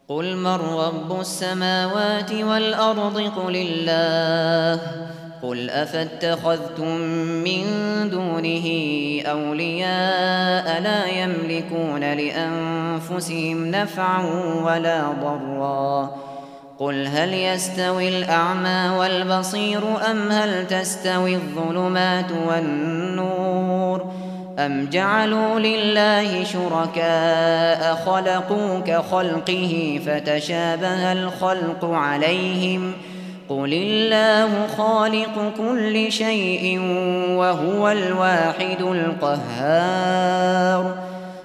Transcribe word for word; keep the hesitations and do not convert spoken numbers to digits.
قل من رب السماوات والأرض قل الله قل أفاتخذتم من دونه أولياء لا يملكون لأنفسهم نفعا ولا ضرا قل هل يستوي الأعمى والبصير أم هل تستوي الظلمات والنور أم جعلوا لله شركاء خلقوا كخلقه فتشابه الخلق عليهم قل الله خالق كل شيء وهو الواحد القهار